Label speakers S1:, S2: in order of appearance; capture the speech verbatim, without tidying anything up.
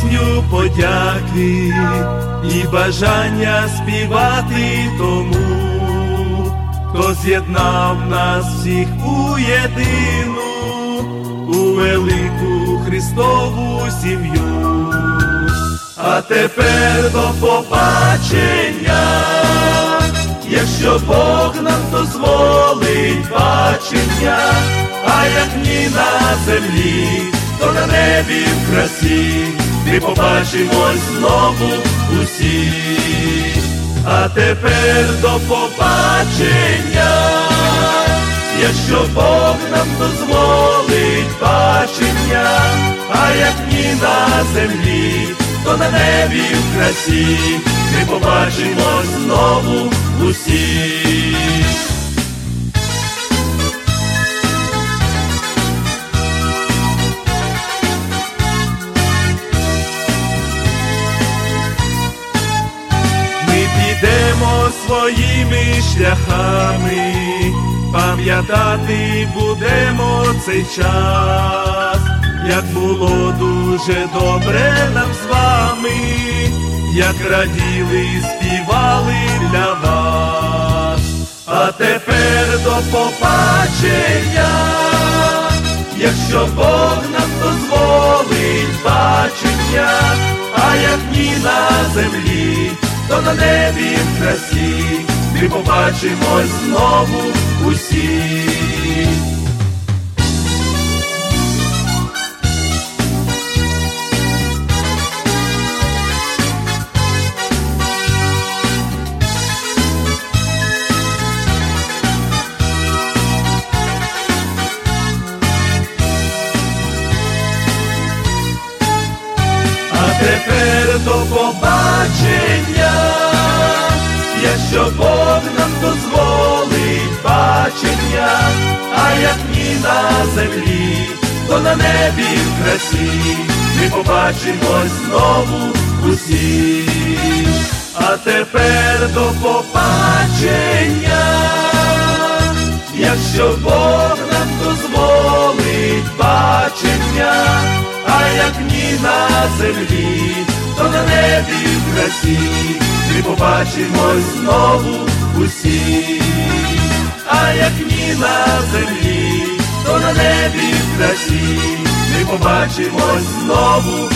S1: пісню подяки і бажання співати тому, хто з'єднав нас всіх у єдину, у велику Христову сім'ю. А тепер до побачення, якщо Бог нам дозволить бачення, а як ні на землі, то на небі в красі ми побачимось знову усі. А тепер до побачення, якщо Бог нам дозволить бачення, а як ні на землі, то на небі в красі ми побачимось знову усі. Підемо своїми шляхами, пам'ятати будемо цей час, як було дуже добре нам з вами, як раділи і співали для вас. А тепер до побачення, якщо Бог нам дозволить бачення, а як ні на землі, то на небі в красі ми побачимось знову усі. А тепер до побачення, якщо Бог нам дозволить бачення, а як ні на землі, то на небі в красі ми побачимось знову усі. А тепер до побачення, якщо Бог нам дозволить бачення, а як ні на землі, то на небі в красі ми побачимось знову усі. А як ні на землі, то на небі в красі ми побачимось знову